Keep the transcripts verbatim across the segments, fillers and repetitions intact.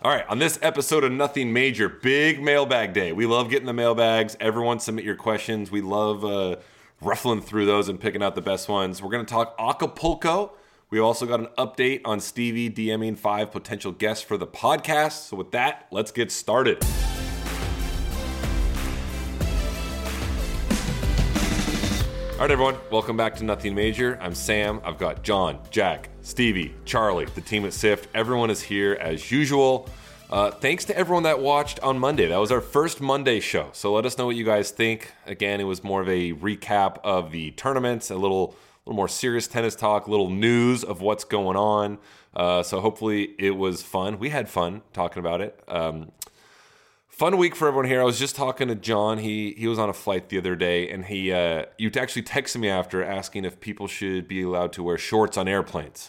All right, on this episode of Nothing Major, big mailbag day. We love getting the mailbags. Everyone submit your questions. We love uh, ruffling through those and picking out the best ones. We're going to talk Acapulco. We also got an update on Stevie DMing five potential guests for the podcast. So with that, let's get started. All right, everyone. Welcome back to Nothing Major. I'm Sam. I've got John, Jack, Stevie, Charlie, the team at SIFT. Everyone is here as usual. Uh, thanks to everyone that watched on Monday. That was our first Monday show. So let us know what you guys think. Again, it was more of a recap of the tournaments, a little, little more serious tennis talk, a little news of what's going on. Uh, so hopefully it was fun. We had fun talking about it. Um, Fun week for everyone here. I was just talking to John. He he was on a flight the other day, and he uh, you actually texted me after asking if people should be allowed to wear shorts on airplanes.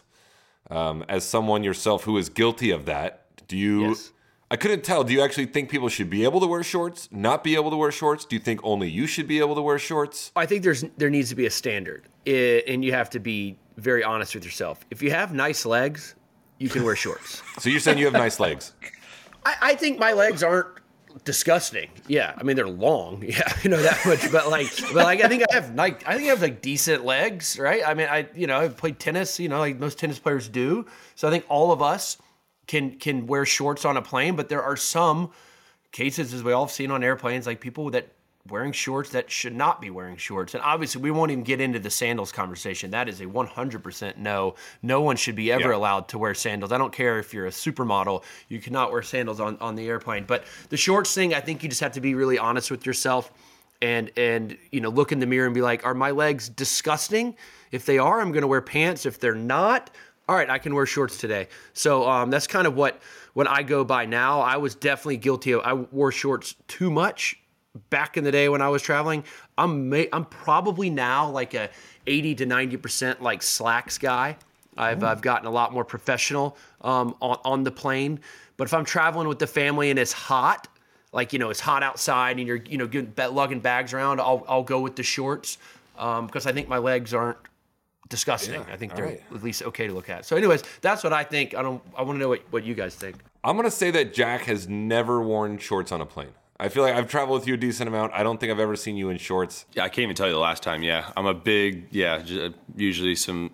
Um, as someone yourself who is guilty of that, do you? Yes. I couldn't tell. Do you actually think people should be able to wear shorts? Not be able to wear shorts? Do you think only you should be able to wear shorts? I think there's there needs to be a standard, it, and you have to be very honest with yourself. If you have nice legs, you can wear shorts. So you're saying you have nice legs? I, I think my legs aren't disgusting. Yeah, I mean they're long. Yeah, you know that much. But like, but like, I think I have like, I think I have like decent legs, right? I mean, I you know I've played tennis, you know, like most tennis players do. So I think all of us can can wear shorts on a plane. But there are some cases, as we all have seen on airplanes, like people that wearing shorts that should not be wearing shorts. And obviously, we won't even get into the sandals conversation. That is a one hundred percent no. No one should be ever yeah. allowed to wear sandals. I don't care if you're a supermodel. You cannot wear sandals on, on the airplane. But the shorts thing, I think you just have to be really honest with yourself and, and you know, look in the mirror and be like, are my legs disgusting? If they are, I'm going to wear pants. If they're not, all right, I can wear shorts today. So um, that's kind of what, what I go by now. I was definitely guilty of, I wore shorts too much back in the day when I was traveling. I'm ma- I'm probably now like a eighty to ninety percent like slacks guy. I've I've gotten a lot more professional um, on on the plane. But if I'm traveling with the family and it's hot, like you know it's hot outside and you're you know getting, lugging bags around, I'll I'll go with the shorts um, because I think my legs aren't disgusting. Yeah, I think all they're right. at least okay to look at. So, anyways, that's what I think. I don't. I want to know what, what you guys think. I'm gonna say that Jack has never worn shorts on a plane. I feel like I've traveled with you a decent amount. I don't think I've ever seen you in shorts. Yeah, I can't even tell you the last time. Yeah, I'm a big, yeah, j- usually some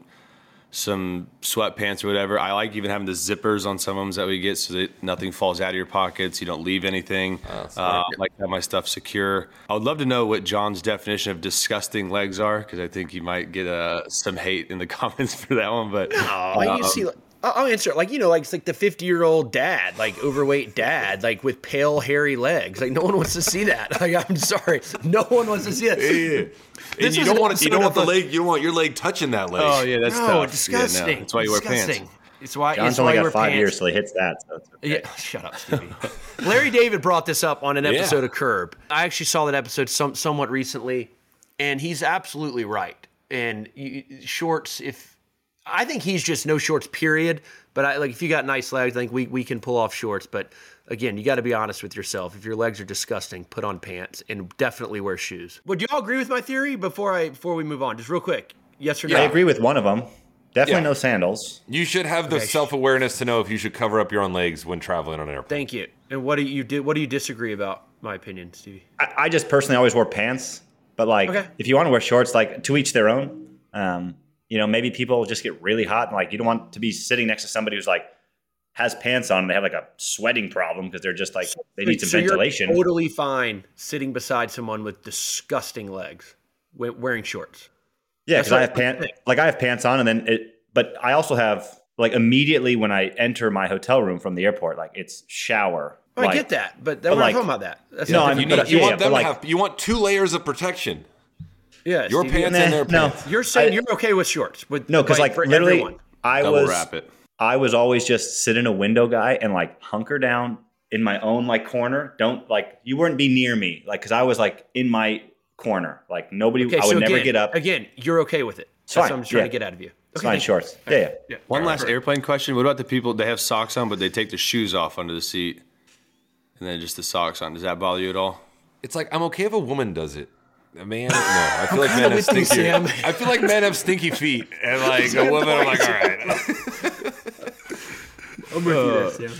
some sweatpants or whatever. I like even having the zippers on some of them that we get so that nothing falls out of your pockets. You don't leave anything. Oh, uh, smart. I like to have my stuff secure. I would love to know what John's definition of disgusting legs are because I think you might get uh, some hate in the comments for that one. But Oh, like you um, see, like, I'll I'll answer it. Like, you know, like it's like the fifty-year-old dad, like overweight dad, like with pale, hairy legs. Like, no one wants to see that. Like, I'm sorry, no one wants to see that. Yeah. And This you was don't an want to, you don't episode want the of a- leg. You don't want your leg touching that leg. oh yeah, that's No, tough. disgusting. Yeah, no, that's why you wear disgusting. pants. It's why. John's it's only why you got wear five pants. years, so he hits that. So it's okay. Yeah, shut up, Stevie. Larry David brought this up on an episode Yeah. of Curb. I actually saw that episode some, somewhat recently, and he's absolutely right. And you, shorts, if I think he's just no shorts, period. But I like if you got nice legs, I think we, we can pull off shorts. But again, you got to be honest with yourself. If your legs are disgusting, put on pants and definitely wear shoes. Well, do y'all agree with my theory before I before we move on? Just real quick, yes or no? I agree with one of them. Definitely Yeah. no sandals. You should have the Okay. self-awareness to know if you should cover up your own legs when traveling on an airplane. Thank you. And what do you do? What do you disagree about my opinion, Stevie? I, I just personally always wore pants, but like Okay. if you want to wear shorts, like to each their own. Um, you know, maybe people just get really hot and like you don't want to be sitting next to somebody who's like has pants on and they have like a sweating problem because they're just like they need some So you're ventilation. totally fine sitting beside someone with disgusting legs we- wearing shorts. Yeah, That's because I what have I pants. think. Like I have pants on, and then it. But I also have like immediately when I enter my hotel room from the airport, like it's shower. Oh, like, I get that, but but we're like- not talking about that. That's No, not I mean, You, different. need, you yeah, want yeah, them but to like- have. You want two layers of protection. yeah, Your Stevie, pants Nah, and their no. pants. You're saying I- you're okay with shorts, with No, because like, like for literally, everyone. I Double was wrap it. I was always just sit in a window guy and like hunker down in my own like corner. Don't like you wouldn't be near me like because I was like in my corner. Like nobody, Okay, I would so never again, get up. Again, you're okay with it. It's That's fine, what I'm trying yeah. to get out of you. It's Okay, fine thank you. shorts. Yeah, yeah. Yeah. One All right, last perfect. airplane question. What about the people they have socks on, but they take the shoes off under the seat, and then just the socks on? Does that bother you at all? It's like I'm okay if a woman does it. A man, no. I feel like kinda men have with you, stinky. Sam. I feel like men have stinky feet, and like a woman, I'm like, all right. I'm with you there, Sam. Yeah.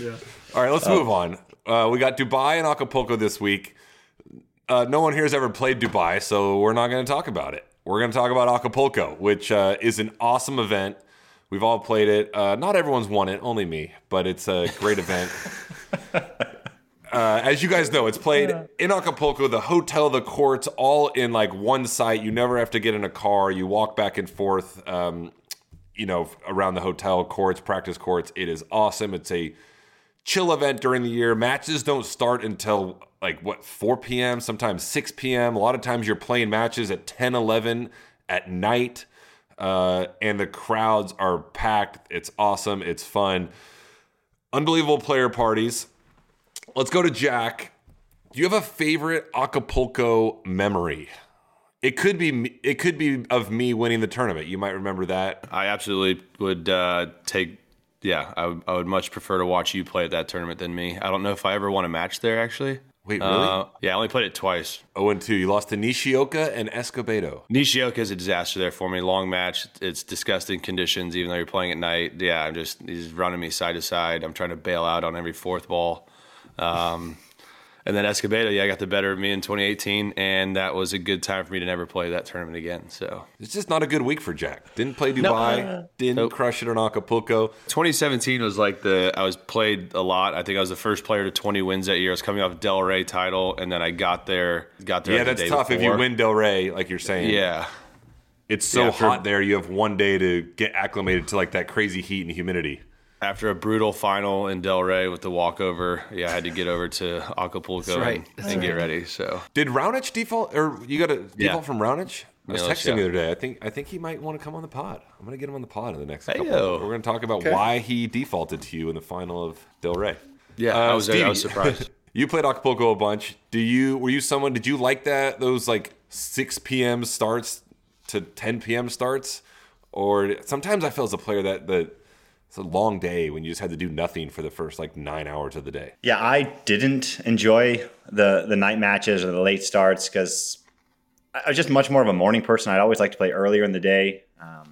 All right, let's oh. move on. Uh, we got Dubai and Acapulco this week. Uh, no one here has ever played Dubai, so we're not going to talk about it. We're going to talk about Acapulco, which uh, is an awesome event. We've all played it. Uh, not everyone's won it, only me, but it's a great event. Uh, as you guys know, it's played in Acapulco, the hotel, the courts, all in like one site. You never have to get in a car. You walk back and forth, um, you know, around the hotel courts, practice courts. It is awesome. It's a chill event during the year. Matches don't start until like, what, four p.m., sometimes six p.m. A lot of times you're playing matches at ten, eleven at night, uh, and the crowds are packed. It's awesome. It's fun. Unbelievable player parties. Let's go to Jack. Do you have a favorite Acapulco memory? It could be it could be of me winning the tournament. You might remember that. I absolutely would uh, take. Yeah, I would, I would much prefer to watch you play at that tournament than me. I don't know if I ever won a match there. Actually, wait, really? Uh, yeah, I only played it twice. Oh, and two. You lost to Nishioka and Escobedo. Nishioka is a disaster there for me. Long match. It's disgusting conditions, even though you're playing at night. Yeah, I'm just he's running me side to side. I'm trying to bail out on every fourth ball. Um, and then Escobedo, yeah, got the better of me in twenty eighteen, and that was a good time for me to never play that tournament again. So it's just not a good week for Jack. Didn't play Dubai, no. didn't nope. crush it on Acapulco. twenty seventeen was like the I was played a lot. I think I was the first player to twenty wins that year. I was coming off Del Rey title, and then I got there. Got there. Yeah, the that's day tough before. if you win Del Rey, like you're saying. Yeah, it's so yeah, hot for, there. You have one day to get acclimated to like that crazy heat and humidity. After a brutal final in Del Rey with the walkover, yeah, I had to get over to Acapulco right. and, and get ready. So did Raonic default, or you got a default yeah. from Raonic? I was yeah, texting yeah. the other day. I think I think he might want to come on the pod. I'm going to get him on the pod in the next Hey-o. couple. We're going to talk about okay. why he defaulted to you in the final of Del Rey. Yeah, uh, I was Stevie, I was surprised. You played Acapulco a bunch. Do you were you someone? Did you like that those like six p.m. starts to ten p.m. starts, or sometimes I feel as a player that the it's a long day when you just had to do nothing for the first like nine hours of the day. Yeah, I didn't enjoy the the night matches or the late starts because I was just much more of a morning person. I'd always like to play earlier in the day. Um,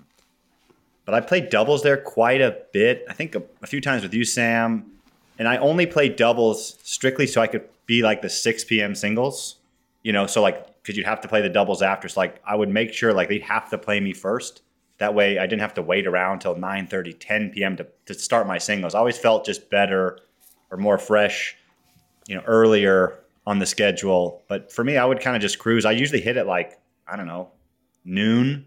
but I played doubles there quite a bit. I think a, a few times with you, Sam. And I only played doubles strictly so I could be like the six p.m. singles. You know, so like because you'd have to play the doubles after. So like I would make sure like they'd have to play me first. That way I didn't have to wait around till nine thirty, ten p.m. to, to start my singles. I always felt just better or more fresh, you know, earlier on the schedule. But for me, I would kind of just cruise. I usually hit at like, I don't know, noon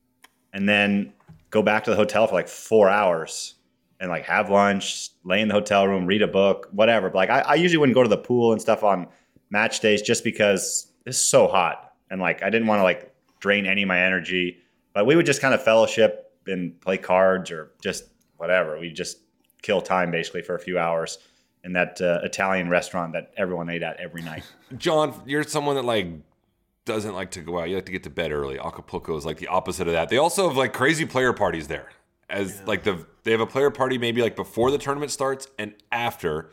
and then go back to the hotel for like four hours and like have lunch, lay in the hotel room, read a book, whatever. But like I, I usually wouldn't go to the pool and stuff on match days just because it's so hot. And like I didn't want to like drain any of my energy. But we would just kind of fellowship and play cards or just whatever. We just kill time basically for a few hours in that uh, Italian restaurant that everyone ate at every night. John, you're someone that like doesn't like to go out. You like to get to bed early. Acapulco is like the opposite of that. They also have like crazy player parties there. As yeah. like the they have a player party maybe like before the tournament starts and after.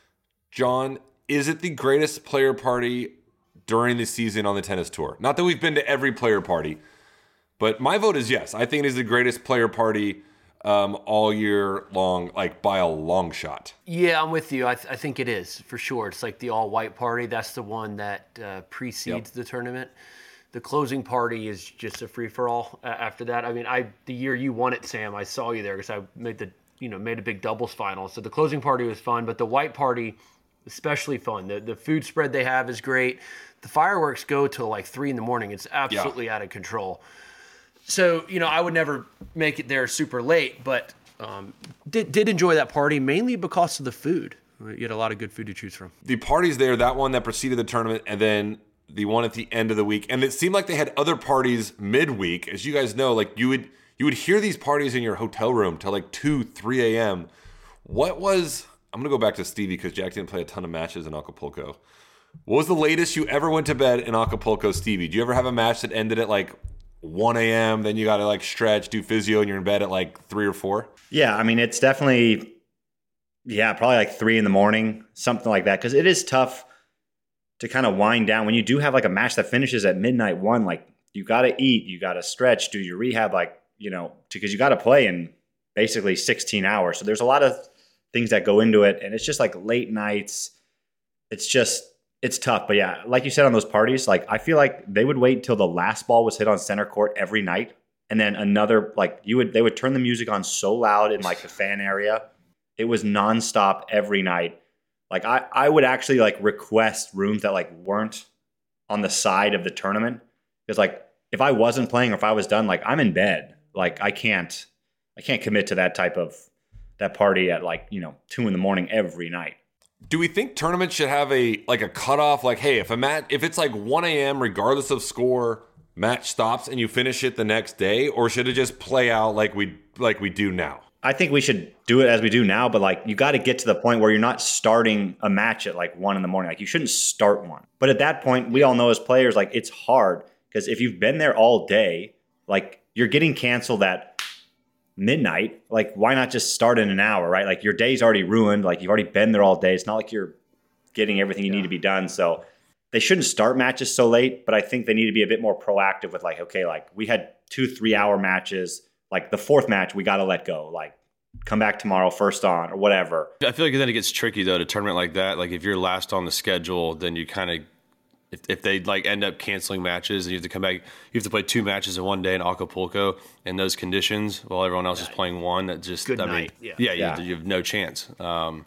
John, is it the greatest player party during the season on the tennis tour? Not that we've been to every player party. But my vote is yes. I think it is the greatest player party um, all year long, like by a long shot. Yeah, I'm with you. I, th- I think it is for sure. It's like the all-white party. That's the one that uh, precedes yep. the tournament. The closing party is just a free-for-all uh, after that. I mean, I the year you won it, Sam, I saw you there because I made the you know made a big doubles final. So the closing party was fun, but the white party especially fun. The the food spread they have is great. The fireworks go till like three in the morning. It's absolutely yeah. out of control. So, you know, I would never make it there super late, but um, did did enjoy that party mainly because of the food. You had a lot of good food to choose from. The parties there, that one that preceded the tournament, and then the one at the end of the week. And it seemed like they had other parties midweek. As you guys know, like you would you would hear these parties in your hotel room till like two, three a.m. What was, I'm going to go back to Stevie because Jack didn't play a ton of matches in Acapulco. What was the latest you ever went to bed in Acapulco, Stevie? Do you ever have a match that ended at like one a.m., then you got to like stretch, do physio, and you're in bed at like three or four? Yeah, I mean, it's definitely, yeah, probably like three in the morning, something like that. Because it is tough to kind of wind down. When you do have like a match that finishes at midnight one, like you got to eat, you got to stretch, do your rehab, like, you know, because you got to play in basically sixteen hours. So there's a lot of things that go into it. And it's just like late nights. It's just, it's tough. But yeah, like you said on those parties, like I feel like they would wait until the last ball was hit on center court every night. And then another, like you would, they would turn the music on so loud in like the fan area. It was nonstop every night. Like I, I would actually like request rooms that like weren't on the side of the tournament. Because like if I wasn't playing or if I was done, like I'm in bed. Like I can't, I can't commit to that type of, that party at like, you know, two in the morning every night. Do we think tournaments should have a, like a cutoff? Like, hey, if a match, if it's like one a.m., regardless of score, match stops and you finish it the next day, or should it just play out like we, like we do now? I think we should do it as we do now, but like you got to get to the point where you're not starting a match at like one in the morning. Like you shouldn't start one. But at that point, we all know as players, like it's hard because if you've been there all day, like you're getting canceled at midnight. Like why not just start in an hour, right? Like your day's already ruined. Like you've already been there all day. It's not like you're getting everything you yeah. need to be done. So they shouldn't start matches so late, but I think they need to be a bit more proactive with like, okay, like we had two, three hour matches. Like the fourth match, we got to let go. Like come back tomorrow, first on or whatever. I feel like then it gets tricky though, to tournament like that. Like if you're last on the schedule, then you kind of, if, if they like end up canceling matches and you have to come back, you have to play two matches in one day in Acapulco in those conditions while everyone else is playing one. That just, Good I night. mean, yeah, yeah, yeah. You, you have no chance. Um,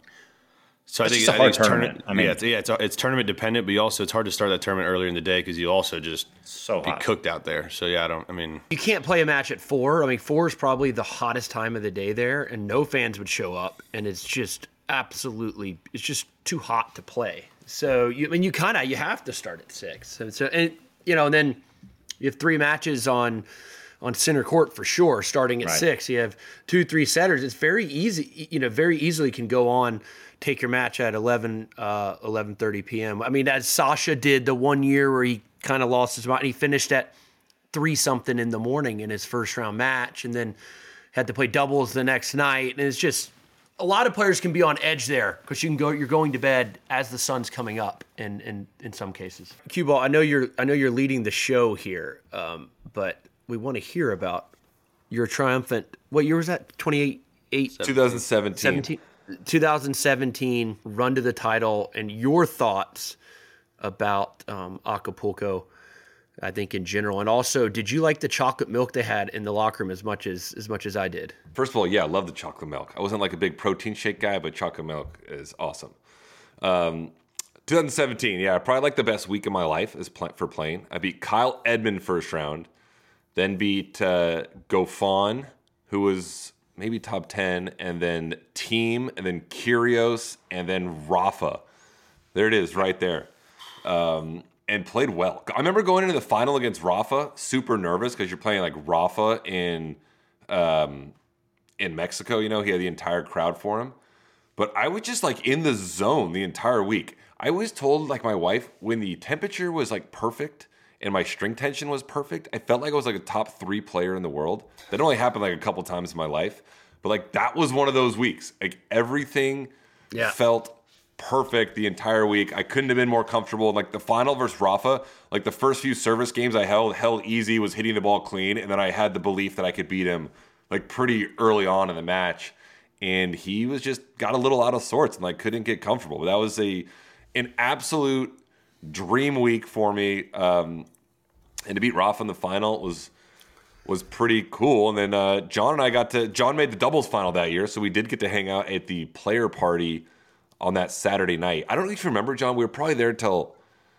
So it's I think, just a I hard think it's tournament. tournament. I mean, yeah, it's, yeah, it's, it's tournament dependent, but you also it's hard to start that tournament earlier in the day because you also just so be hot. cooked out there. So yeah, I don't. I mean, You can't play a match at four. I mean, four is probably the hottest time of the day there, and no fans would show up, and it's just absolutely, it's just too hot to play. So you, I mean, you kind of you have to start at six. So, so and you know, and then you have three matches on on center court for sure, starting at Right. six. You have two, three setters. It's very easy. You know, very easily can go on. Take your match at eleven, uh, eleven thirty p.m. I mean, as Sasha did the one year where he kind of lost his mind, and he finished at three something in the morning in his first round match, and then had to play doubles the next night. And it's just a lot of players can be on edge there because you can go, you're going to bed as the sun's coming up. In in, in some cases, Cue Ball, I know you're I know you're leading the show here, um, but we want to hear about your triumphant. What year was that? twenty-eight, eight, twenty seventeen. seventeen twenty seventeen run to the title and your thoughts about um, Acapulco, I think in general, and also, did you like the chocolate milk they had in the locker room as much as as much as I did? First of all, yeah, I love the chocolate milk. I wasn't like a big protein shake guy, but chocolate milk is awesome. Um, twenty seventeen, yeah, probably like the best week of my life is pl- for playing. I beat Kyle Edmund first round, then beat uh, Gofan, who was maybe top ten, and then Team, and then Kyrgios, and then Rafa. There it is, right there. Um, and played well. I remember going into the final against Rafa, super nervous because you're playing like Rafa in um, in Mexico. You know, he had the entire crowd for him. But I was just like in the zone the entire week. I always told like my wife when the temperature was like perfect and my string tension was perfect, I felt like I was like a top three player in the world. That only happened like a couple times in my life. But like that was one of those weeks. Like everything Yeah. felt perfect the entire week. I couldn't have been more comfortable. Like the final versus Rafa, like the first few service games I held held easy, was hitting the ball clean, and then I had the belief that I could beat him like pretty early on in the match. And he was just got a little out of sorts and like couldn't get comfortable. But that was a an absolute dream week for me. Um, and to beat Rafa in the final was was pretty cool. And then uh, John and I got to John made the doubles final that year, so we did get to hang out at the player party on that Saturday night. I don't know if you remember, John. We were probably there till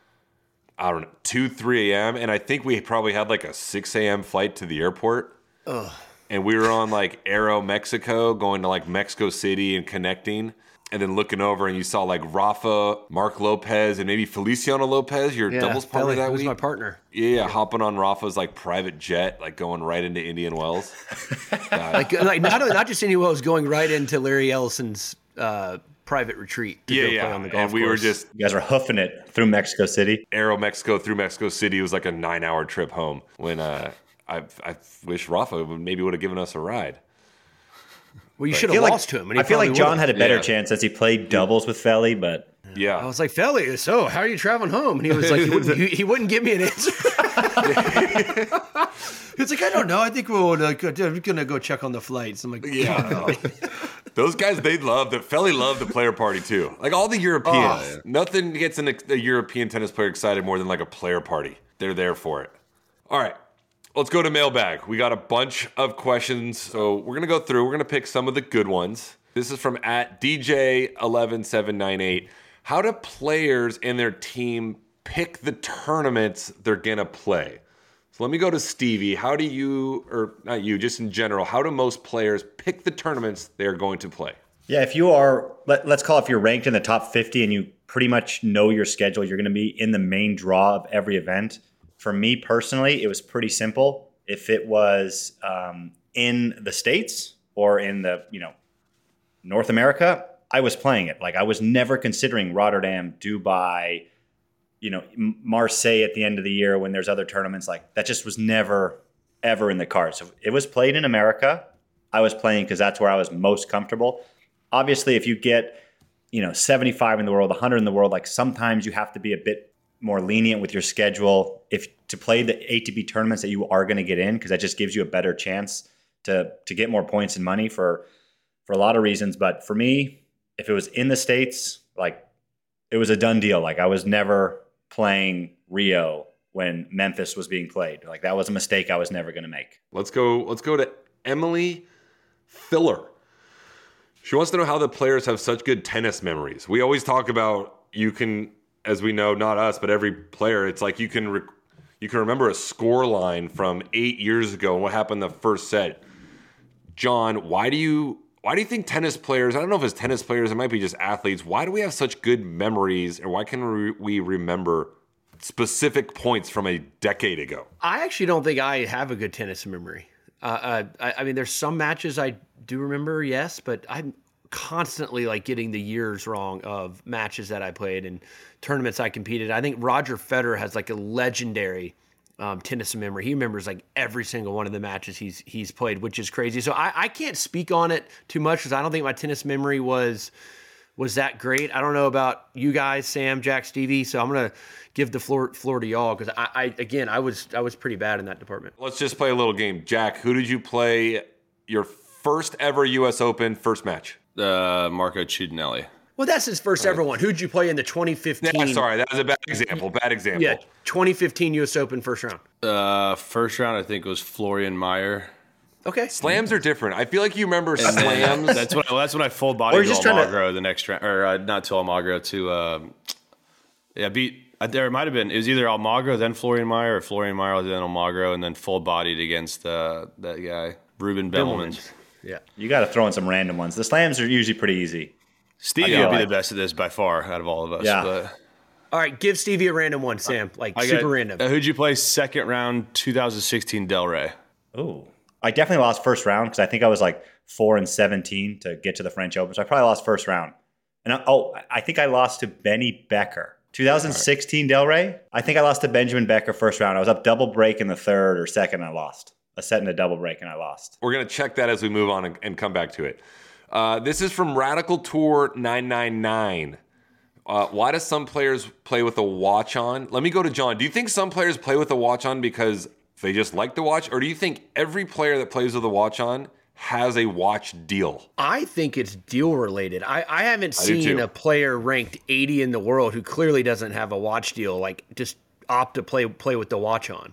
I don't know two, three a.m. and I think we probably had like a six a.m. flight to the airport. Ugh. And we were on like Aero Mexico, going to like Mexico City and connecting, and then looking over and you saw like Rafa, Mark Lopez, and maybe Feliciano Lopez, your Yeah, doubles partner Felly, that he was week. my partner. Yeah, yeah, hopping on Rafa's like private jet, like going right into Indian Wells. Like, like not not just anyone was going right into Larry Ellison's uh, private retreat to yeah, go yeah. play on the golf And we course. were just You guys were hoofing it through Mexico City. Aero Mexico through Mexico City. It was like a nine-hour trip home. When uh, I, I wish Rafa would, maybe would have given us a ride. Well, you I should feel have like- lost to him. And he I feel like probably John would've. had a better Yeah. chance since he played doubles with Felly, but Yeah, I was like, Felly, so how are you traveling home? And he was like, he wouldn't, he, he wouldn't give me an answer. It's like, I don't know. I think we'll uh, go, I'm gonna go check on the flights. I'm like, Yeah. Those guys, they love the Felly loved the player party too. Like all the Europeans, Oh, yeah. nothing gets an, a European tennis player excited more than like a player party. They're there for it. All right, let's go to mailbag. We got a bunch of questions, so we're gonna go through. We're gonna pick some of the good ones. This is from at D J eleven seven nine eight. How do players and their team pick the tournaments they're gonna play? So let me go to Stevie. How do you, or not you, just in general, how do most players pick the tournaments they're going to play? Yeah, if you are, let, let's call it if you're ranked in the top fifty and you pretty much know your schedule, you're going to be in the main draw of every event. For me personally, it was pretty simple. If it was um, in the States or in the, you know, North America, I was playing it. Like I was never considering Rotterdam, Dubai, you know, Marseille at the end of the year when there's other tournaments. Like that just was never, ever in the cards. So if it was played in America, I was playing because that's where I was most comfortable. Obviously, if you get, you know, seventy-five in the world, one hundred in the world, like sometimes you have to be a bit more lenient with your schedule if to play the A T P tournaments that you are going to get in, because that just gives you a better chance to to get more points and money for for a lot of reasons. But for me, if it was in the States, like it was a done deal. Like I was never playing Rio when Memphis was being played. Like that was a mistake I was never going to make. Let's go. Let's go to Emily Filler. She wants to know how the players have such good tennis memories. We always talk about you can, as we know, not us, but every player. It's like you can rec- you can remember a score line from eight years ago and what happened the first set. John, why do you why do you think tennis players? I don't know if it's tennis players. It might be just athletes. Why do we have such good memories, and why can we remember specific points from a decade ago? I actually don't think I have a good tennis memory. Uh, uh, I, I mean, there's some matches I do remember, yes, but I'm constantly like getting the years wrong of matches that I played and tournaments I competed. I think Roger Federer has like a legendary um, tennis memory. He remembers like every single one of the matches he's he's played, which is crazy. So I, I can't speak on it too much because I don't think my tennis memory was was that great. I don't know about you guys, Sam, Jack, Stevie. So I'm gonna give the floor floor to y'all because I, I again I was I was pretty bad in that department. Let's just play a little game. Jack, who did you play your first ever U S Open first match? Uh, Marco Ciudinelli. Well, that's his first ever one. Who'd you play in the twenty fifteen? Yeah, sorry, that was a bad example. Bad example. Yeah, twenty fifteen U S Open first round. Uh, first round, I think, was Florian Meyer. Okay. Slams are different. I feel like you remember And then- slams. That's when I, that's when I full Or body you're to just trying to- Almagro the next round, or uh, not to Almagro to um, yeah beat. Uh, there might have been it was either Almagro then Florian Meyer or Florian Meyer then Almagro and then full bodied against uh, that guy Ruben Bellman. Yeah. You got to throw in some random ones. The slams are usually pretty easy. Stevie I would be like- the best at this by far out of all of us. Yeah. But All right, give Stevie a random one, Sam. Like I super got, random. Uh, who'd you play second round twenty sixteen Del Rey? Oh, I definitely lost first round because I think I was like four and seventeen to get to the French Open. So I probably lost first round. And I, oh, I think I lost to Benny Becker. twenty sixteen Del Rey. I think I lost to Benjamin Becker first round. I was up double break in the third or second. And I lost a set and a double break, and I lost. We're going to check that as we move on and, and come back to it. Uh, this is from Radical Tour nine nine nine. Uh, why do some players play with a watch on? Let me go to John. Do you think some players play with a watch on because they just like the watch? Or do you think every player that plays with a watch on has a watch deal? I think it's deal related. I, I haven't I do seen too. a player ranked eighty in the world who clearly doesn't have a watch deal, like just opt to play play with the watch on.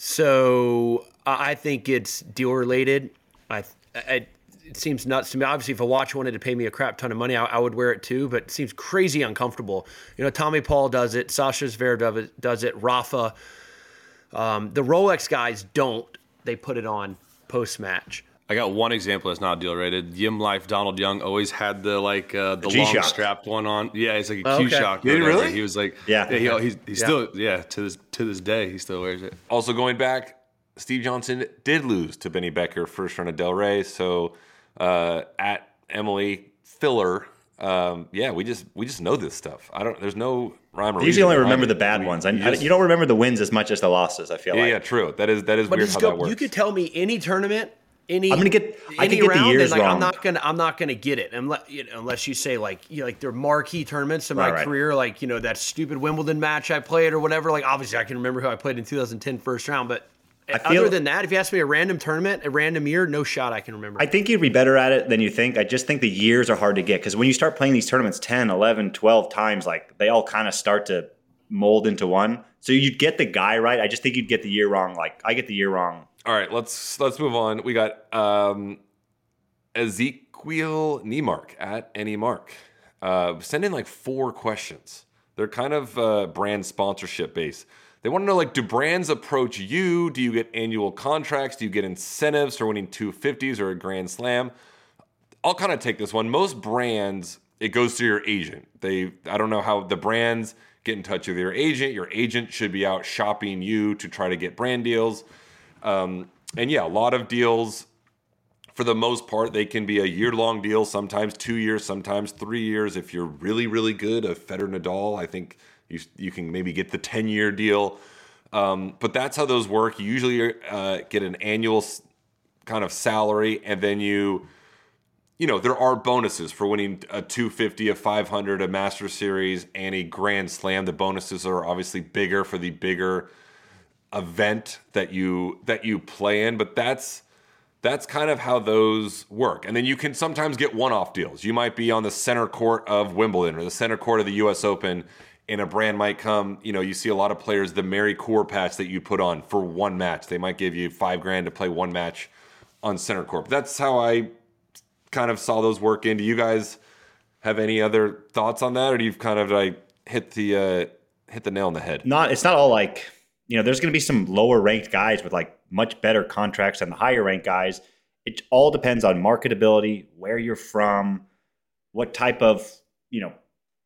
So I I think it's deal related. I, I it seems nuts to me. Obviously, if a watch wanted to pay me a crap ton of money, I, I would wear it too. But it seems crazy uncomfortable. You know, Tommy Paul does it. Sasha Zverev does it. Rafa. Um, the Rolex guys don't. They put it on post match. I got one example that's not deal rated. Yim Life Donald Young always had the like uh, the, The long G-Shock. strapped one on. Yeah, it's like a Oh, Q okay. shock. Did he really? He was like, Yeah. he, he's, he's Yeah. still yeah to this to this day he still wears it. Also going back, Steve Johnson did lose to Benny Becker first round of Del Rey. So uh, at Emily Filler, um, yeah, we just we just know this stuff. I don't. There's no rhyme or I reason. usually only behind remember it. the bad We- ones. I, you I, just- you don't remember the wins as much as the losses, I feel Yeah, like. yeah, true. That is that is But weird just how go, that works. you could tell me any tournament any I'm gonna get I any could get the round, years then, like, wrong. I'm not gonna I'm not gonna get it unless you know, unless you say like you know, like they're marquee tournaments in my Right, right. career, like you know that stupid Wimbledon match I played or whatever. Like obviously I can remember who I played in two thousand ten first round, but I other feel- than that, if you ask me a random tournament, a random year, no shot I can remember. I think you'd be better at it than you think. I just think the years are hard to get because when you start playing these tournaments ten, eleven, twelve times, like they all kind of start to mold into one. So you'd get the guy right. I just think you'd get the year wrong. Like I get the year wrong. All right, let's let's move on. We got um, Ezekiel Niemark at Any Mark. Uh, send in like four questions. They're kind of uh, brand sponsorship based. They want to know, like, do brands approach you? Do you get annual contracts? Do you get incentives for winning two fifties or a Grand Slam? I'll kind of take this one. Most brands, it goes through your agent. They, I don't know how the brands get in touch with your agent. Your agent should be out shopping you to try to get brand deals. Um, and yeah, a lot of deals, for the most part, they can be a year-long deal, sometimes two years, sometimes three years. If you're really, really good, a Federer Nadal, I think you you can maybe get the ten-year deal. Um, but that's how those work. You usually uh, get an annual s- kind of salary, and then you, you know, there are bonuses for winning a two fifty, a five hundred, a Master Series, and a Grand Slam. The bonuses are obviously bigger for the bigger event that you that you play in, but that's that's kind of how those work. And then you can sometimes get one-off deals. You might be on the center court of Wimbledon or the center court of the U S Open, and a brand might come, you know, you see a lot of players, the Mary Core patch that you put on for one match. They might give you five grand to play one match on center court. But that's how I kind of saw those work in. Do you guys have any other thoughts on that, or do you kind of like hit the uh, hit the nail on the head? Not it's not all like, you know, there's going to be some lower ranked guys with like much better contracts than the higher ranked guys. It all depends on marketability, where you're from, what type of, you know,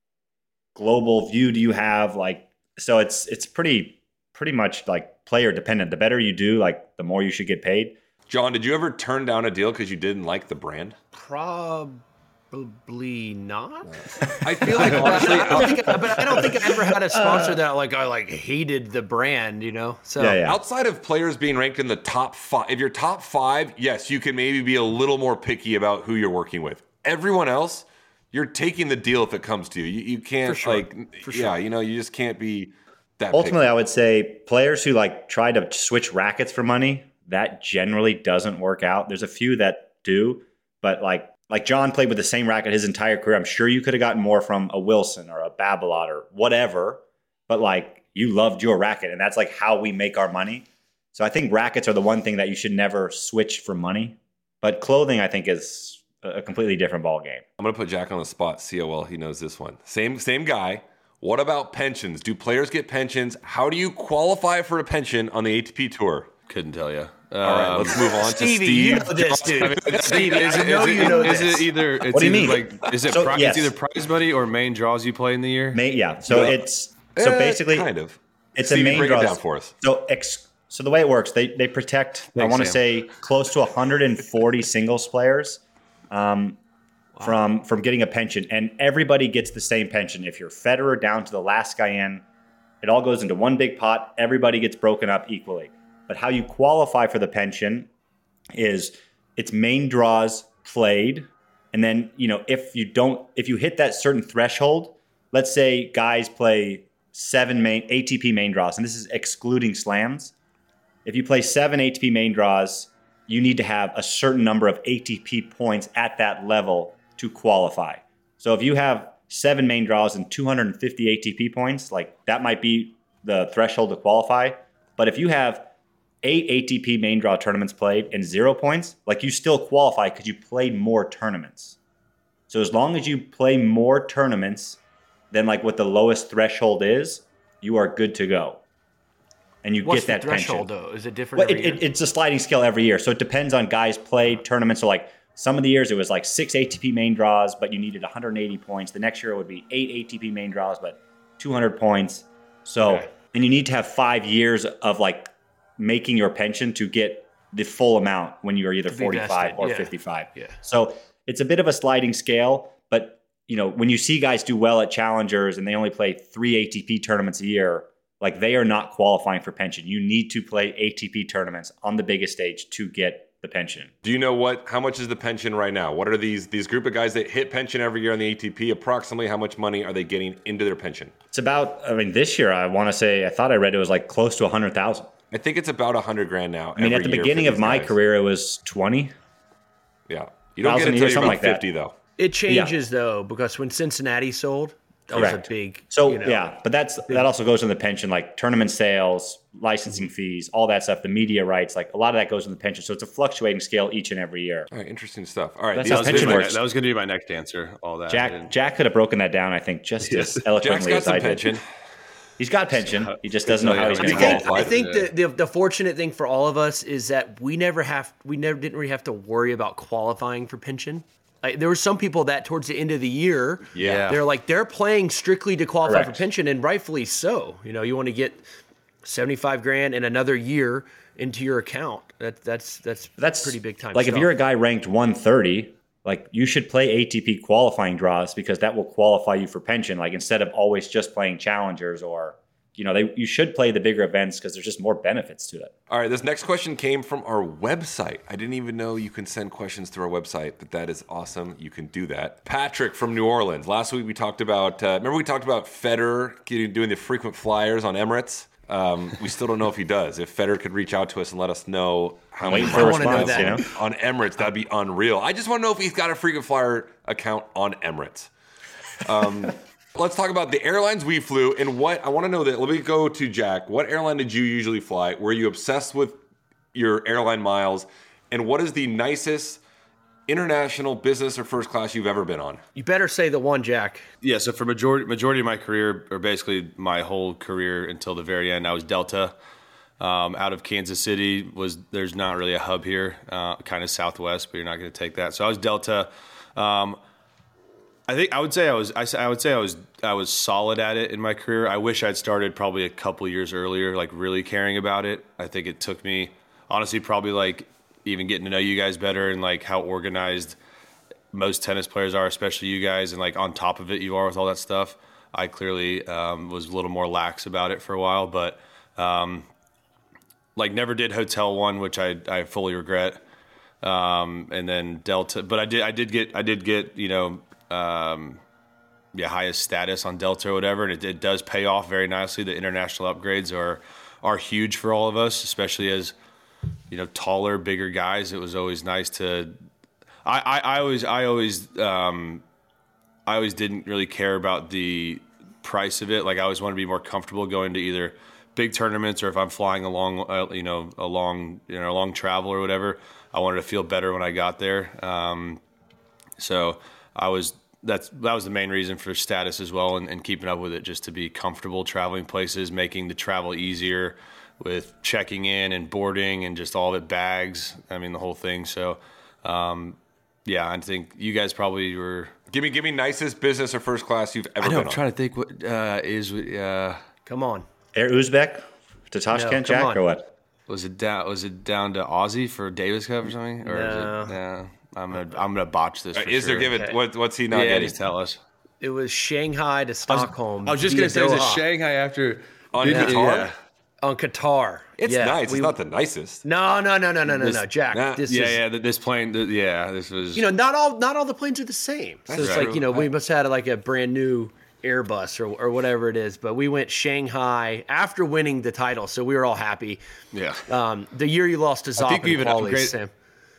global view do you have? Like, so it's it's pretty pretty much like player dependent. The better you do, like the more you should get paid. John, did you ever turn down a deal because you didn't like the brand? Probably not. I feel like honestly, I don't think, but I don't think I ever had a sponsor that like I like hated the brand, you know. So Yeah, yeah. outside of players being ranked in the top five, if you're top five, yes, you can maybe be a little more picky about who you're working with. Everyone else, you're taking the deal if it comes to you. You, you can't For sure. like, For yeah, sure. you know, you just can't be that. Ultimately, picky. I would say players who like try to switch rackets for money, that generally doesn't work out. There's a few that do, but like like John played with the same racket his entire career. I'm sure you could have gotten more from a Wilson or a Babolat or whatever, but like you loved your racket, and that's like how we make our money. So I think rackets are the one thing that you should never switch for money. But clothing, I think, is a completely different ball game. I'm gonna put Jack on the spot. See how well he knows this one. Same same guy. What about pensions? Do players get pensions? How do you qualify for a pension on the A T P Tour? Couldn't tell you. All right, let's move on to Stevie, Steve. you know this, dude. Stevie, Is I it, know is it, you know is this. it either? It's What do you either mean? Like, is it? So, pri- yes. It's either prize money or main draws you play in the year. May, yeah. So Yeah. it's so Eh, basically kind of. it's Stevie, a main break draws. it down for us. So ex, so the way it works, they they protect. I Thanks, want to Sam. say close to one hundred forty singles players um, from from getting a pension, and everybody gets the same pension. If you're Federer down to the last guy in, it all goes into one big pot. Everybody gets broken up equally. But how you qualify for the pension is it's main draws played, and then you know if you don't if you hit that certain threshold, let's say guys play seven main A T P main draws, and this is excluding slams. If you play seven A T P main draws, you need to have a certain number of A T P points at that level to qualify. So if you have seven main draws and two hundred fifty A T P points, like that might be the threshold to qualify. But if you have eight A T P main draw tournaments played and zero points, like you still qualify because you played more tournaments. So as long as you play more tournaments than like what the lowest threshold is, you are good to go. And you What's get the that threshold pension. though? Is it different Well, every it, year? it, it's a sliding scale every year. So it depends on guys played tournaments. So like some of the years it was like six A T P main draws, but you needed one hundred eighty points. The next year it would be eight A T P main draws, but two hundred points. So, Okay. and you need to have five years of like making your pension to get the full amount when you're either be forty-five vested, or yeah. fifty-five. Yeah. So it's a bit of a sliding scale, but you know, when you see guys do well at challengers and they only play three A T P tournaments a year, like they are not qualifying for pension. You need to play A T P tournaments on the biggest stage to get the pension. Do you know what? How much is the pension right now? What are these these group of guys that hit pension every year on the A T P? Approximately how much money are they getting into their pension? It's about. I mean, this year I want to say I thought I read it was like close to a hundred thousand. I think it's about a hundred grand now. I mean, at the beginning of my guys. career, it was twenty. Yeah, you don't get it until you're about like fifty, that. though. It changes yeah. though, because when Cincinnati sold, that Correct. was a big. So you know, yeah, but that's big. That also goes in the pension, like tournament sales, licensing mm-hmm. fees, all that stuff, the media rights, like a lot of that goes in the pension. So it's a fluctuating scale each and every year. All right, interesting stuff. All right, that's how pension works. That was going to be my next answer. All that. Jack Jack could have broken that down, I think, just yes. as eloquently Jack's got as some I pension. did. He's got pension. He just doesn't know how he's going to get it. I think the, the the fortunate thing for all of us is that we never have we never didn't really have to worry about qualifying for pension. Like, there were some people that towards the end of the year, yeah, they're like they're playing strictly to qualify Correct. for pension, and rightfully so. You know, you want to get seventy-five grand in another year into your account. That that's that's that's pretty big time. Like stuff. If you're a guy ranked one thirty, like you should play A T P qualifying draws because that will qualify you for pension. Like instead of always just playing challengers or. You know, they you should play the bigger events because there's just more benefits to it. All right, this next question came from our website. I didn't even know you can send questions through our website, but that is awesome. You can do that. Patrick from New Orleans. Last week we talked about, uh, remember we talked about Federer getting, doing the frequent flyers on Emirates? Um, we still don't know if he does. If Federer could reach out to us and let us know how many for response, you know? on Emirates, that'd be unreal. I just want to know if he's got a frequent flyer account on Emirates. Um Let's talk about the airlines we flew and what I want to know that. Let me go to Jack. What airline did you usually fly? Were you obsessed with your airline miles? And what is the nicest international business or first class you've ever been on? You better say the one, Jack. Yeah, so for majority majority of my career, or basically my whole career until the very end, I was Delta. Um, out of Kansas City. Was there's not really a hub here, uh, kind of Southwest, but you're not going to take that. So I was Delta. Um, I think I would say I was. I, I would say I was. I was solid at it in my career. I wish I'd started probably a couple years earlier, like really caring about it. I think it took me, honestly, probably like even getting to know you guys better and like how organized most tennis players are, especially you guys, and like on top of it you are with all that stuff. I clearly um, was a little more lax about it for a while, but um, like never did Hotel One, which I I fully regret. Um, and then Delta, but I did I did get I did get you know. Um, yeah, highest status on Delta or whatever, and it, it does pay off very nicely. The international upgrades are are huge for all of us, especially as you know taller, bigger guys. It was always nice to. I, I, I always I always um, I always didn't really care about the price of it. Like I always wanted to be more comfortable going to either big tournaments or if I'm flying a long, uh, you know, a long, you know, a long travel or whatever. I wanted to feel better when I got there. Um, so. I was that's that was the main reason for status as well, and, and keeping up with it, just to be comfortable traveling places, making the travel easier with checking in and boarding and just all of it, bags. I mean, the whole thing. So, um, yeah, I think you guys probably were. Give me, give me nicest business or first class you've ever I know, been I'm on. trying to think what uh, is. Uh, Come on, Air Uzbek to Tashkent, no, Jack, on. or what? Was it down? Was it down to Aussie for Davis Cup or something? Or no. Is it, no. I'm gonna I'm gonna botch this. For is sure. there give it? Okay. What, what's he not yeah, getting? just tell us. It was Shanghai to Stockholm. I was, I was just via gonna say it was a Doha. Shanghai after on yeah. Qatar. Yeah. On Qatar. It's yeah, nice. we, it's not the nicest. No, no, no, no, no, no, This, no, Jack. nah, this yeah, is, yeah. This plane. The, yeah, this was. You know, not all not all the planes are the same. So That's it's true. like you know we must have had like a brand new Airbus or or whatever it is. But we went Shanghai after winning the title, so we were all happy. Yeah. Um, the year you lost to Zopp think we in even qualies, upgrade- Sam.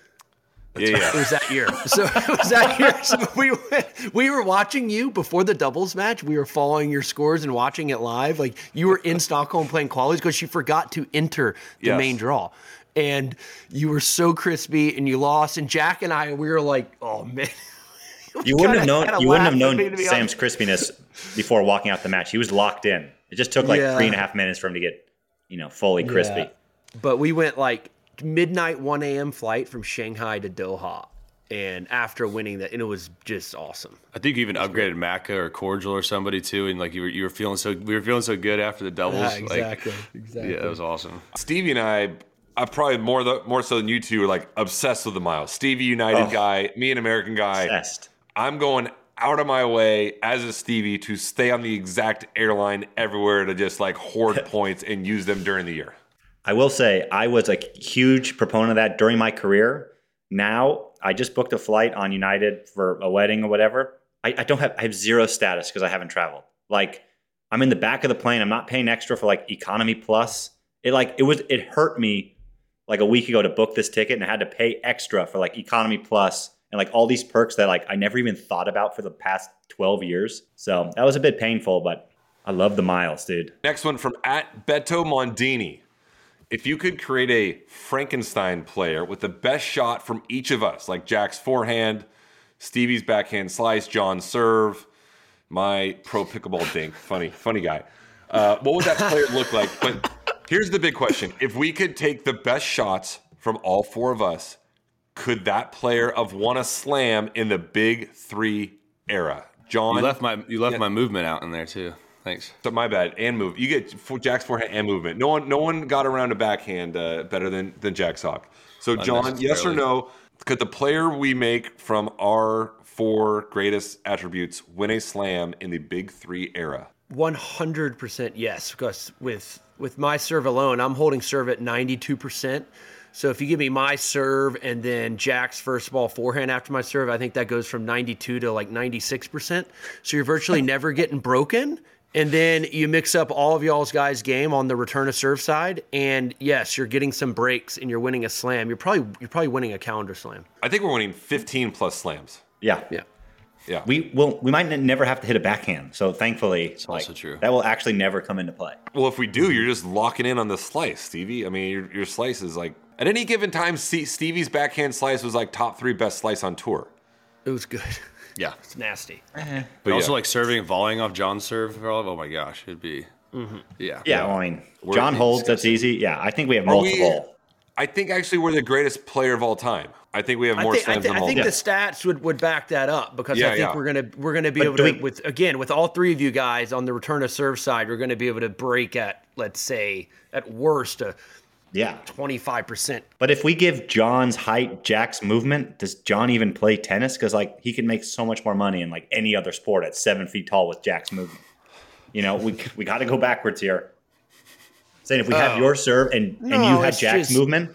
Yeah, yeah. It was that year. So it was that year. So we went, we were watching you before the doubles match. We were following your scores and watching it live. Like you were in Stockholm playing qualies because you forgot to enter the Yes. main draw. And you were so crispy and you lost. And Jack and I, we were like, oh man. You wouldn't have known. You wouldn't have known me, Sam's crispiness before walking out the match. He was locked in. It just took like Yeah. three and a half minutes for him to get, you know, fully crispy. Yeah. But we went like midnight one a.m. flight from Shanghai to Doha. And after winning that, and it was just awesome. I think you even upgraded Macca or Cordial or somebody too, and like you were you were feeling so we were feeling so good after the doubles. Yeah, exactly. Like, exactly. Yeah, it was awesome. Stevie and I, I probably more the, more so than you two, are like obsessed with the miles. Stevie United Oh. guy, me an American guy. Obsessed. I'm going out of my way as a Stevie to stay on the exact airline everywhere to just like hoard points and use them during the year. I will say I was a huge proponent of that during my career. Now I just booked a flight on United for a wedding or whatever. I, I don't have I have zero status because I haven't traveled. Like I'm in the back of the plane. I'm not paying extra for like economy plus. It like it was it hurt me like a week ago to book this ticket and I had to pay extra for like economy plus and like all these perks that like I never even thought about for the past twelve years. So that was a bit painful, but I love the miles, dude. Next one from at Beto Mondini. If you could create a Frankenstein player with the best shot from each of us, like Jack's forehand, Stevie's backhand slice, John's serve, my pro pickleball dink, funny, funny guy. Uh, what would that player look like? But here's the big question. If we could take the best shots from all four of us, could that player have won a slam in the big three era? John? You left my you left Yeah. my movement out in there too. Thanks. So my bad. And move. You get for Jack's forehand and movement. No one, no one got around a backhand uh, better than than Jack's Hawk. So John, yes or no? Could the player we make from our four greatest attributes win a slam in the Big Three era? one hundred percent yes, because with with my serve alone, I'm holding serve at ninety-two percent. So if you give me my serve and then Jack's first ball forehand after my serve, I think that goes from ninety-two to like ninety-six percent. So you're virtually never getting broken. And then you mix up all of y'all's guys' game on the return of serve side, and yes, you're getting some breaks and you're winning a slam. You're probably you're probably winning a calendar slam. I think we're winning fifteen plus slams. Yeah. Yeah. Yeah. We will. We might n- never have to hit a backhand. So thankfully, it's also true. That will actually never come into play. Well, if we do, you're just locking in on the slice, Stevie. I mean, your, your slice is like at any given time. Steve- Stevie's backhand slice was like top three best slice on tour. It was good. Yeah. It's nasty. But also yeah. like serving and volleying off John's serve. Oh my gosh, it'd be. Mm-hmm. Yeah. Yeah. Well, I mean, We're John holds. That's disgusting. easy. Yeah. I think we have Are we- multiple. I think actually we're the greatest player of all time. I think we have I more think, I, slams thi- than I all. think the stats would, would back that up because Yeah, I think yeah. we're gonna we're gonna be But able do to we- with again with all three of you guys on the return of serve side, we're gonna be able to break at let's say at worst a Yeah. twenty-five percent. But if we give John's height Jack's movement, does John even play tennis? Because like he can make so much more money in like any other sport at seven feet tall with Jack's movement. You know, we we got to go backwards here. Saying if we have Oh. your serve and and No, you had it's Jack's just- movement,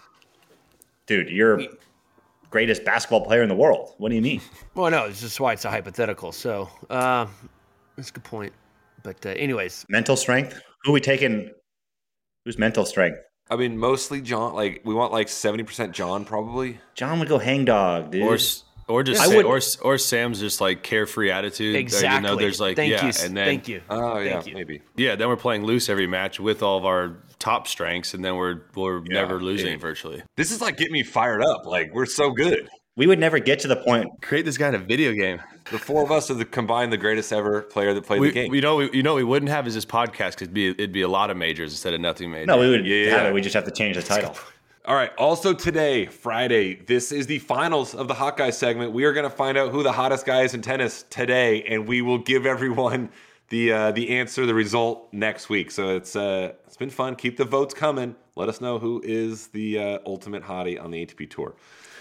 dude, you're greatest basketball player in the world. What do you mean? Well, no, it's just why it's a hypothetical. So uh, that's a good point. But uh, anyways, Mental strength? Who we taking? Who's mental strength? I mean, mostly John. Like we want like seventy percent John, probably. John would go hang dog, dude. Or s- or just I Sa- would- or or Sam's just like carefree attitude. Or, exactly. you know, there's like Thank yeah, you. and then Thank you. Oh yeah, Thank you. maybe. yeah, then we're playing loose every match with all of our top strengths, and then we're we're never losing dude. virtually. This is like getting me fired up. Like we're so good. we would never get to the point. Create this guy in a video game. The four of us are the combined the greatest ever player that played We, the game. you know, we, you know, what we wouldn't have is this podcast because it'd be it'd be a lot of majors instead of nothing major. No, we would Yeah, have yeah. it. We just have to change the title. All right. Also today, Friday, this is the finals of the Hot Guy segment. We are going to find out who the hottest guy is in tennis today, and we will give everyone the uh, the answer, the result next week. So it's uh, it's been fun. Keep the votes coming. Let us know who is the uh, ultimate hottie on the A T P Tour.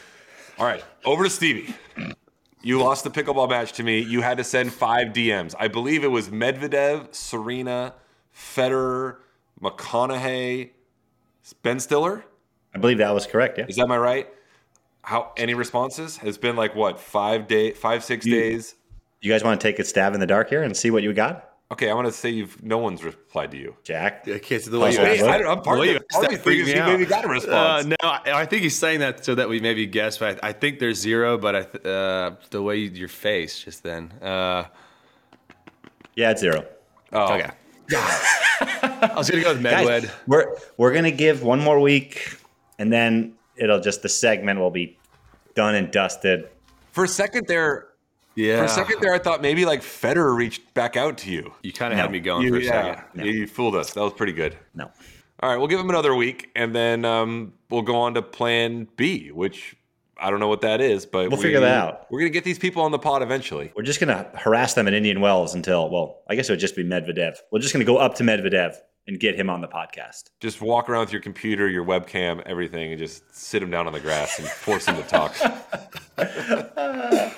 All right, over to Stevie. You lost the pickleball match to me. You had to send five D Ms. I believe it was Medvedev, Serena, Federer, McConaughey, Ben Stiller. I believe that was correct. Yeah. Is that my right? How any responses? It's been like what five day, five six You- days. You guys want to take a stab in the dark here and see what you got, Okay, I want to say you've no one's replied to you. Jack? I can't see the way way you you asked. asked. I don't, I'm part The of way it. you Part of me asked that freaked thinks me you out. maybe got a response. Uh, no, I, I think he's saying that so that we maybe guess, but I, I think there's zero. But I th- uh, the way you, your face just then. Uh, Yeah, it's zero. Oh, okay. I was gonna go with Guys, Medved. we're we're gonna give one more week, and then it'll just the segment will be done and dusted. For a second there, Yeah. for a second there, I thought maybe like Federer reached back out to you. you kind of No. had me going You- for a yeah, second. yeah, you fooled us. That was pretty good. No, All right, we'll give him another week, and then um, we'll go on to Plan B, which I don't know what that is, but We'll figure that out. We're gonna get these people on the pod eventually. we're just gonna harass them at Indian Wells until well, I guess it would just be Medvedev. We're just gonna go up to Medvedev and get him on the podcast. Just walk around with your computer, your webcam, everything, and just sit him down on the grass and force him to talk.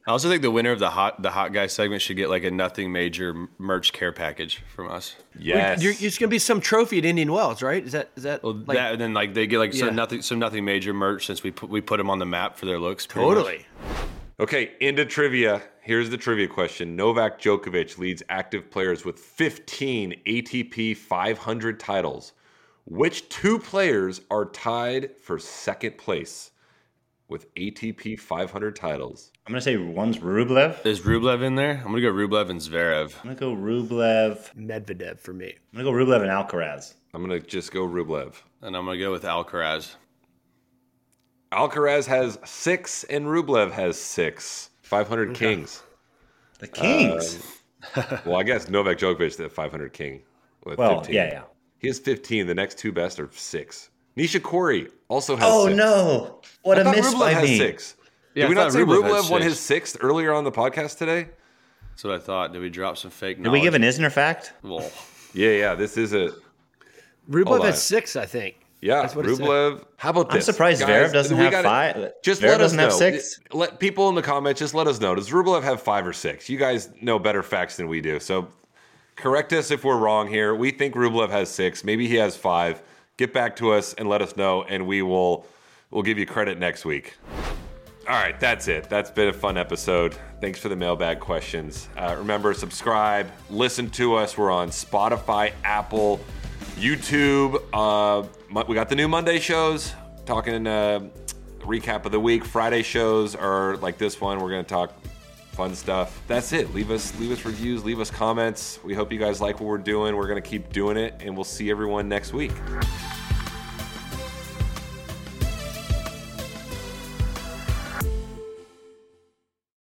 I also think the winner of the hot the hot guy segment should get like a nothing major merch care package from us. Yes. You're, it's going to be some trophy at Indian Wells, right? Is that is that Well, like, that and then like they get like Yeah. some nothing some nothing major merch since we put we put them on the map for their looks. pretty much. totally? Okay, into trivia. Here's the trivia question. Novak Djokovic leads active players with fifteen A T P five hundred titles. Which two players are tied for second place with A T P five hundred titles? I'm gonna say one's Rublev. Is Rublev in there? I'm gonna go Rublev and Zverev. I'm gonna go Rublev. Medvedev for me. I'm gonna go Rublev and Alcaraz. I'm going to just go Rublev. And I'm gonna go with Alcaraz. Alcaraz has six and Rublev has six. five hundred kings. The Kings. Well, I guess Novak Djokovic, the five hundred king. With well, fifteen. yeah, yeah. He has fifteen. The next two best are six. Nishikori also has Oh six. no! What I a thought miss Rublev by has me. six. Yeah, Did we I not thought say Rublev had Rublev won six. his sixth earlier on the podcast today? That's what I thought. Did we drop some fake Did knowledge? we give an Isner fact? Well, Yeah, yeah. This is a Rublev Hold on. has six, I think. yeah. That's what it said. Rublev. How about I'm this? surprised Guys, Zverev doesn't we have gotta- five. Just Zverev let us doesn't know. have six. Let people in the comments just let us know. Does Rublev have five or six? You guys know better facts than we do. So correct us if we're wrong here. We think Rublev has six. Maybe he has five. Get back to us and let us know, and we will we'll give you credit next week. All right, that's it. That's been a fun episode. Thanks for the mailbag questions. Uh, remember, subscribe, listen to us. We're on Spotify, Apple, YouTube. Uh, we got the new Monday shows, talking uh, recap of the week. Friday shows are like this one. We're going to talk fun stuff. That's it. Leave us, leave us reviews, leave us comments. We hope you guys like what we're doing. We're going to keep doing it, and we'll see everyone next week.